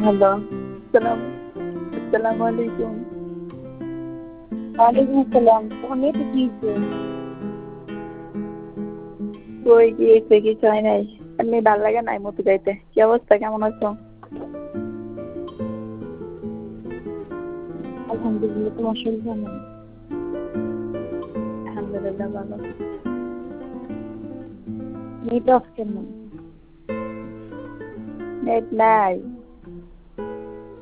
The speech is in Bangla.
হ্যালো, আসসালামু আলাইকুম। ওয়ালাইকুম আসসালাম। তোমার মেয়েটা কি হইছে? কই কি হইছে? কিছু হয় নাই। এমনি ভাল লাগে নাই মতি যাইতে। কি অবস্থা? কেমন আছো? আলহামদুলিল্লাহ। তোমার শরীর কেমন? আলহামদুলিল্লাহ ভালো। নেট অফ কেন? নেট নাই।